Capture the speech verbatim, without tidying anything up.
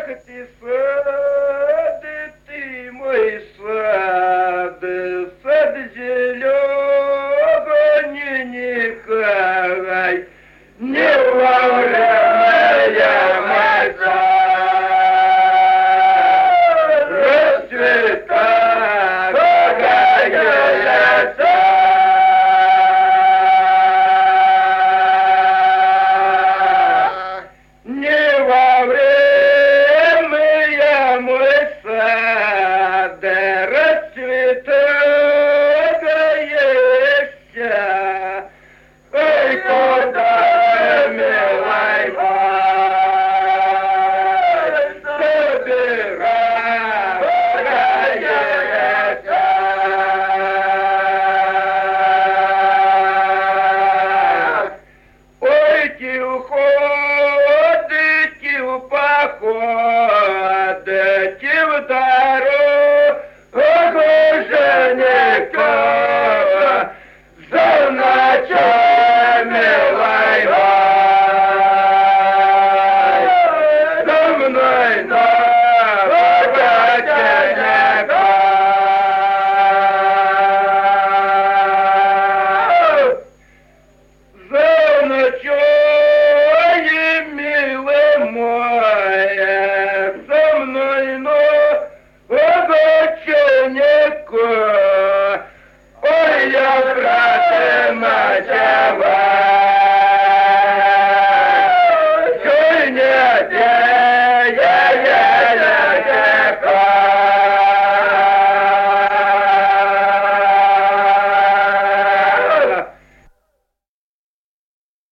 Ах ты, сад, ты мой сад, сад зеленый, никогда не во время моря расцветает леса. Не во время мой сад расцветает. Ой, куда, милый мой, собирается. Ой, ки уходы, ки в поход, ки в